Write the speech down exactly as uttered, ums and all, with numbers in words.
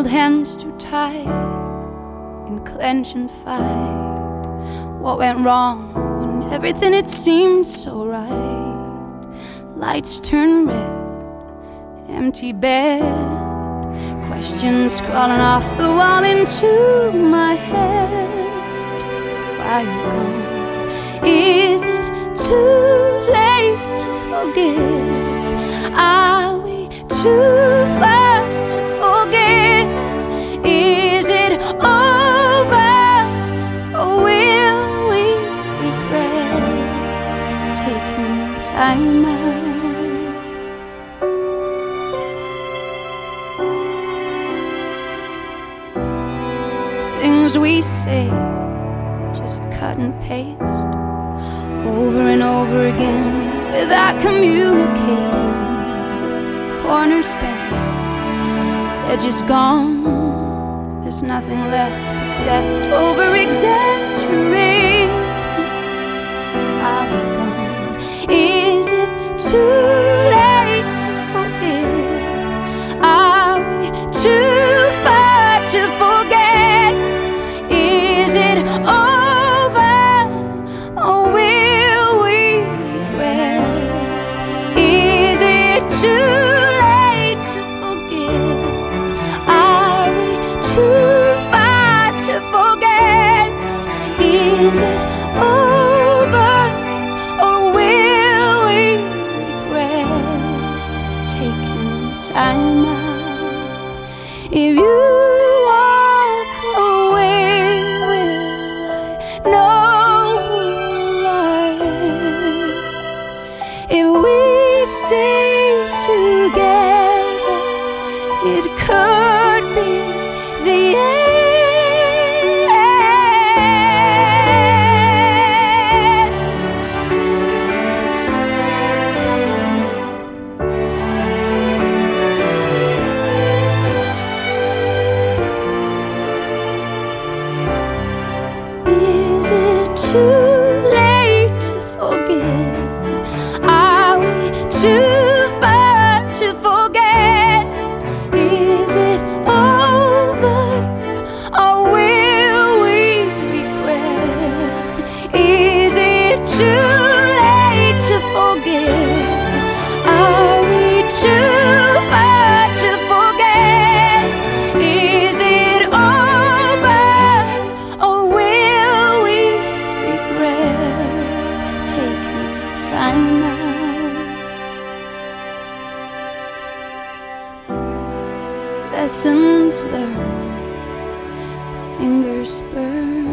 hold hands too tight and clench and fight. What went wrong when everything it seemed so right? Lights turn red, empty bed, questions crawling off the wall into my head. Why you gone? Is it too late to forgive? Are we too far to forget? Is it over, or will we regret taking time out? Things we say, just cut and paste over and over again without communicating. Corners bent, edges gone. There's nothing left except over-exaggerate. Are we gone? Is it too late to forgive? Are we too far to forget? Is it over, or will we regret? Is it too late to forgive? Are we too far to forget? Is it over, or will we regret taking time out? If you stay together, it could be the end. Is it too late to forgive? Are we too far to forget? Is it over, or will we regret? Is it too late to forgive? Are we too far to forget? Is it over, or will we regret taking time out? Lessons learned, fingers burned.